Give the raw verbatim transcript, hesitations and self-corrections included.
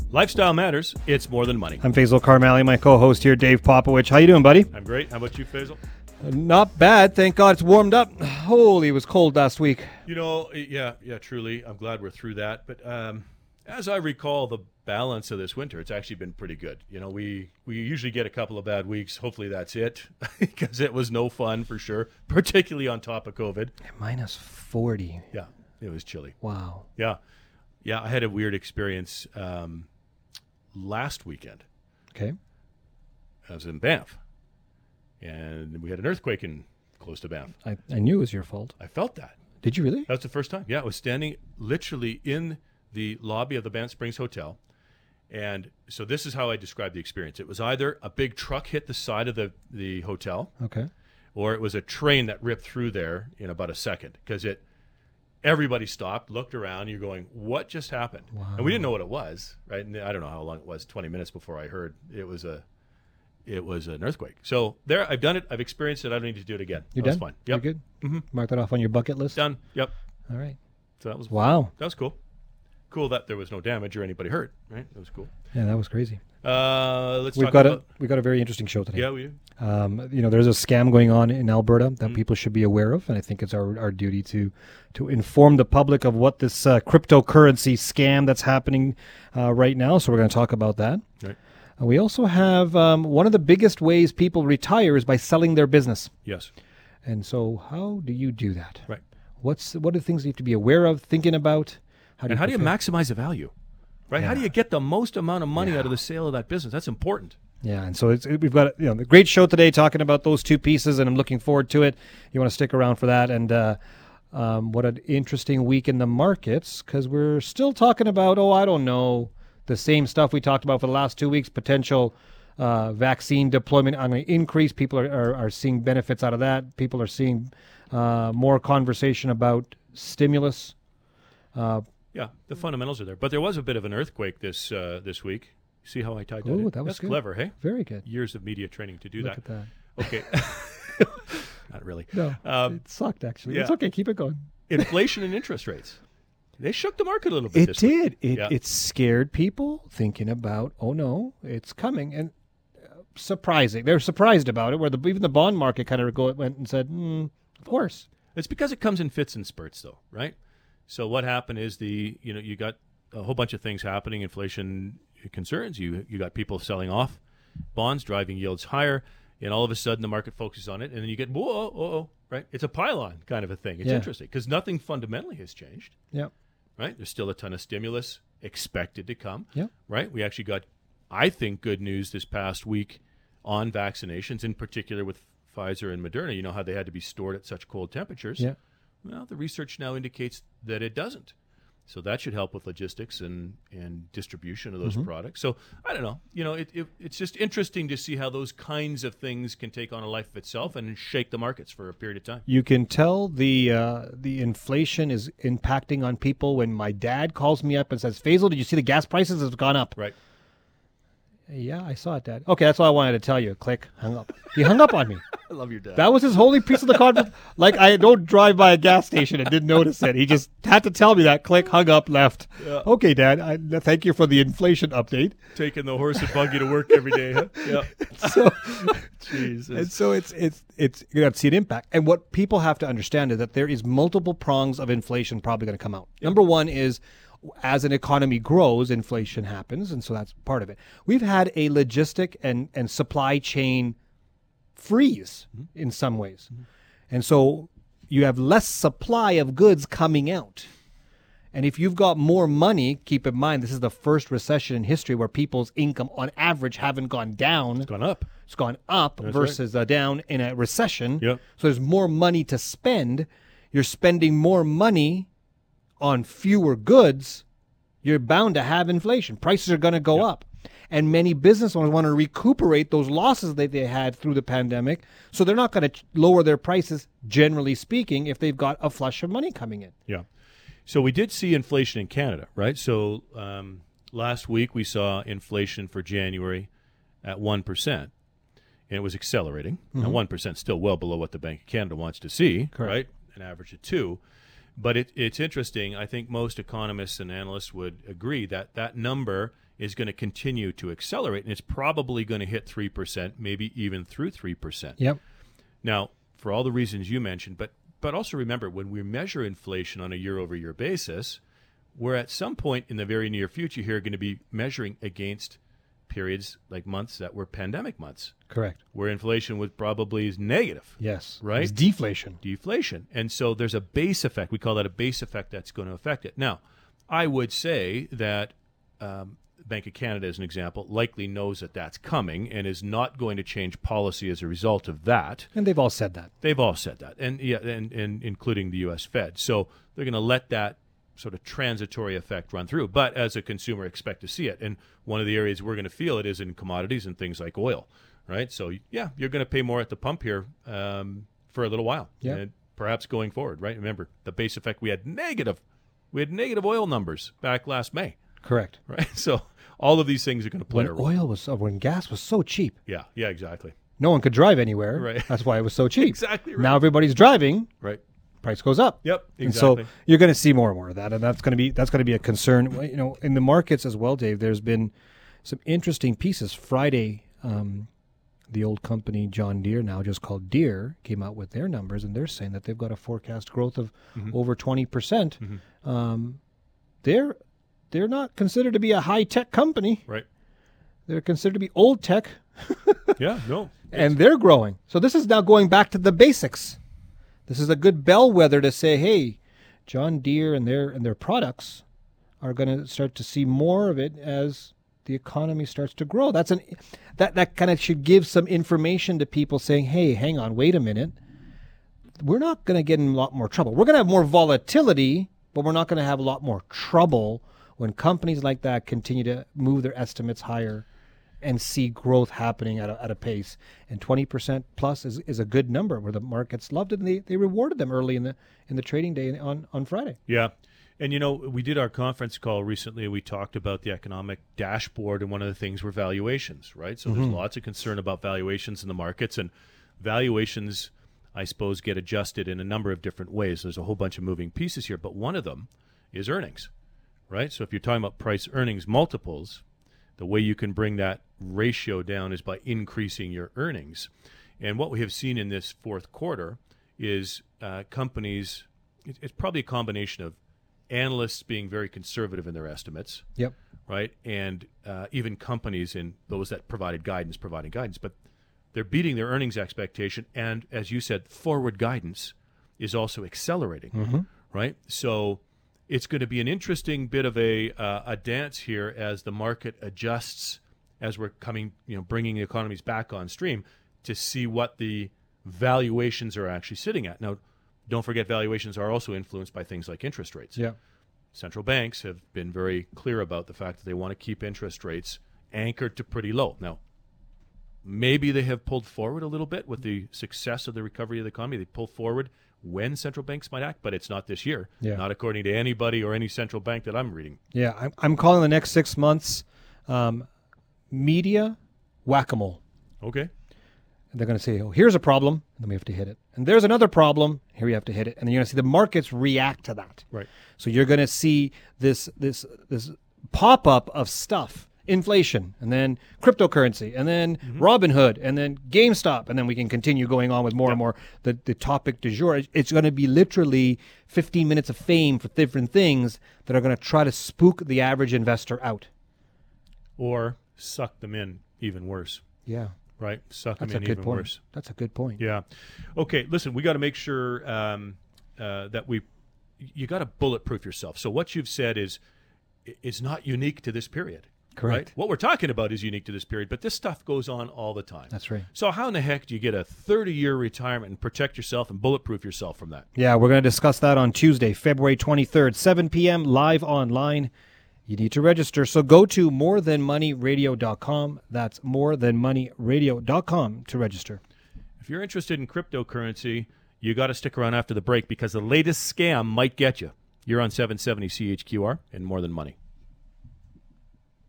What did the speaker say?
Lifestyle matters. It's more than money. I'm Faisal Karmali, my co-host here, Dave Popowich. How you doing, buddy? I'm great. How about you, Faisal? Uh, not bad. Thank God it's warmed up. Holy, it was cold last week. You know, yeah, yeah, truly. I'm glad we're through that. But um, as I recall the balance of this winter, it's actually been pretty good. You know, we, we usually get a couple of bad weeks. Hopefully that's it, because it was no fun for sure, particularly on top of COVID. Minus forty. Yeah, it was chilly. Wow. Yeah. Yeah, I had a weird experience um, last weekend. Okay. I was in Banff, and we had an earthquake in close to Banff. I, I knew it was your fault. I felt that. Did you really? That was the first time. Yeah, I was standing literally in the lobby of the Banff Springs Hotel. And so this is how I described the experience. It was either a big truck hit the side of the, the hotel, Okay. or it was a train that ripped through there in about a second. Because it, everybody stopped, looked around, you're going, what just happened? Wow. And we didn't know what it was, right? And I don't know how long it was, twenty minutes before I heard it was a it was an earthquake. So there, I've done it, I've experienced it, I don't need to do it again. You're that done? was fine. You're Yep. good? Mm-hmm. Mark that off on your bucket list? Done. Yep. All right. So that was Wow. That was cool. Cool that there was no damage or anybody hurt, right? That was cool. Yeah, that was crazy. Uh, let's We've talk got about... a we got a very interesting show today. Yeah, we do. Um, you know, there's a scam going on in Alberta that Mm. people should be aware of, and I think it's our, our duty to to inform the public of what this uh, cryptocurrency scam that's happening uh, right now. So we're going to talk about that. Right. Uh, we also have um, one of the biggest ways people retire is by selling their business. Yes. And so, how do you do that? Right. What's what are the things you have to be aware of, thinking about? How And how do you prepare? maximize the value? Right? How Yeah. do you get the most amount of money Yeah. out of the sale of that business? That's important. Yeah, and so it's, we've got you know a great show today talking about those two pieces, and I'm looking forward to it. You want to stick around for that, and uh, um, what an interesting week in the markets, because we're still talking about oh I don't know the same stuff we talked about for the last two weeks. Potential uh, vaccine deployment on an increase. People are, are are seeing benefits out of that. People are seeing uh, more conversation about stimulus. Uh, Yeah, the fundamentals are there. But there was a bit of an earthquake this uh, this week. See how I tied that in? Ooh, that was That's good. clever, hey? very good. Years of media training to do Look that. at that. Okay. Not really. No, Um, it sucked actually. yeah. It's okay. Keep it going. Inflation and interest rates. They shook the market a little bit It this week. did. It Yeah. it scared people thinking about, oh no, it's coming, and uh, surprising. They're surprised about it. Where the even the bond market kind of go went and said, mm, of course. It's because it comes in fits and spurts, though, right? So what happened is the you know you got a whole bunch of things happening. Inflation concerns you. You got people selling off bonds, driving yields higher, and all of a sudden the market focuses on it, and then you get whoa, whoa, whoa, right? It's a pylon kind of a thing. It's Yeah. interesting because nothing fundamentally has changed, Yeah. right? There's still a ton of stimulus expected to come, Yeah. right? We actually got, I think, good news this past week on vaccinations, in particular with Pfizer and Moderna. You know how they had to be stored at such cold temperatures. Yeah. Well, the research now indicates that it doesn't. So that should help with logistics and, and distribution of those Mm-hmm. products. So I don't know. You know, it, it, it's just interesting to see how those kinds of things can take on a life of itself and shake the markets for a period of time. You can tell the uh, the inflation is impacting on people when my dad calls me up and says, Faisal, did you see the gas prices have gone up? Right. Yeah, I saw it, Dad. Okay, that's all I wanted to tell you. Click, hung up. He hung up on me. I love your dad. That was his holy piece of the conversation. Like, I don't drive by a gas station and didn't notice it. He just had to tell me that. Click, hung up, left. Yeah. Okay, Dad, I, thank you for the inflation update. Taking the horse and buggy to work every day. Huh? Yeah. So, Jesus. and so it's it's it's you're going to see an impact. And what people have to understand is that there is multiple prongs of inflation probably going to come out. Number one is, as an economy grows, inflation happens, and so that's part of it. We've had a logistic and, and supply chain freeze mm-hmm. in some ways. Mm-hmm. And so you have less supply of goods coming out. And if you've got more money, keep in mind, this is the first recession in history where people's income on average haven't gone down. It's gone up. It's gone up That's versus right. uh, down in a recession. Yep. So there's more money to spend. You're spending more money on fewer goods. You're bound to have inflation. Prices are going to go yep. up. And many business owners want to recuperate those losses that they had through the pandemic. So they're not going to lower their prices, generally speaking, if they've got a flush of money coming in. Yeah. So we did see inflation in Canada, right? So um, last week we saw inflation for January at one percent, and it was accelerating. Mm-hmm. Now, one percent is still well below what the Bank of Canada wants to see, Correct. Right? An average of two. But it, it's interesting. I think most economists and analysts would agree that that number is going to continue to accelerate, and it's probably going to hit three percent, maybe even through three percent. Yep. Now, for all the reasons you mentioned, but but also remember, when we measure inflation on a year-over-year basis, we're at some point in the very near future here going to be measuring against periods like months that were pandemic months. Correct. Where inflation was probably negative. Yes. Right? It's deflation. Deflation. And so there's a base effect. We call that a base effect that's going to affect it. Now, I would say that um, Bank of Canada, as an example, likely knows that that's coming and is not going to change policy as a result of that. And they've all said that. They've all said that, and yeah, and, and including the U S Fed. So they're going to let that sort of transitory effect run through. But as a consumer, expect to see it. And one of the areas we're going to feel it is in commodities and things like oil, right? So yeah, you're going to pay more at the pump here um, for a little while, yeah. and perhaps going forward, right? Remember the base effect. We had negative, we had negative oil numbers back last May. Correct. Right. So all of these things are going to play when a role. oil was when gas was so cheap. Yeah. Yeah. Exactly. No one could drive anywhere. Right. That's why it was so cheap. Exactly right. Now everybody's driving. Right. Price goes up. Yep. Exactly. And so you're going to see more and more of that, and that's going to be that's going to be a concern. You know, in the markets as well, Dave. There's been some interesting pieces. Friday, um, the old company John Deere, now just called Deere, came out with their numbers, and they're saying that they've got a forecast growth of mm-hmm. over twenty percent. Mm-hmm. Um, they're they're not considered to be a high tech company. Right. They're considered to be old tech. Yeah. No. And they're growing. So this is now going back to the basics. This is a good bellwether to say, hey, John Deere and their and their products are going to start to see more of it as the economy starts to grow. That's an that that kind of should give some information to people saying, hey, hang on, wait a minute. We're not going to get in a lot more trouble. We're going to have more volatility, but we're not going to have a lot more trouble when companies like that continue to move their estimates higher and see growth happening at a, at a pace. And twenty percent plus is, is a good number where the markets loved it, and they, they rewarded them early in the in the trading day on, on Friday. Yeah. And, you know, we did our conference call recently. We talked about the economic dashboard, and one of the things were valuations, right? So mm-hmm. there's lots of concern about valuations in the markets, and valuations, I suppose, get adjusted in a number of different ways. There's a whole bunch of moving pieces here, but one of them is earnings, right? So if you're talking about price earnings multiples, the way you can bring that ratio down is by increasing your earnings. And what we have seen in this fourth quarter is uh, companies, it, it's probably a combination of analysts being very conservative in their estimates, yep, right? And uh, even companies and those that provided guidance, providing guidance, but they're beating their earnings expectation. And as you said, forward guidance is also accelerating, mm-hmm. right? So it's going to be an interesting bit of a uh, a dance here as the market adjusts, as we're coming, you know, bringing the economies back on stream to see what the valuations are actually sitting at. Now, don't forget valuations are also influenced by things like interest rates. Yeah. Central banks have been very clear about the fact that they want to keep interest rates anchored to pretty low. Now, maybe they have pulled forward a little bit with the success of the recovery of the economy. They pulled forward when central banks might act, but it's not this year. Yeah. Not according to anybody or any central bank that I'm reading. Yeah, I'm, I'm calling the next six months um, media whack-a-mole. Okay. And they're going to say, oh, here's a problem, and then we have to hit it. And there's another problem, here we have to hit it. And then you're going to see the markets react to that. Right. So you're going to see this this this pop-up of stuff. Inflation, and then cryptocurrency, and then mm-hmm. Robinhood, and then GameStop, and then we can continue going on with more yep. and more. The the topic du jour, it's going to be literally fifteen minutes of fame for different things that are going to try to spook the average investor out. Or suck them in even worse. Yeah. Right? Suck That's them a in good even point. worse. That's a good point. Yeah. Okay, listen, we got to make sure um, uh, that we, you got to bulletproof yourself. So what you've said is, is not unique to this period. Correct. Right? What we're talking about is unique to this period, but this stuff goes on all the time. That's right. So how in the heck do you get a thirty-year retirement and protect yourself and bulletproof yourself from that? Yeah, we're going to discuss that on Tuesday, February twenty-third, seven p.m. live online. You need to register, so go to more than money radio dot com. That's more than money radio dot com to register. If you're interested in cryptocurrency, you got to stick around after the break because the latest scam might get you. You're on seven seventy C H Q R and More Than Money.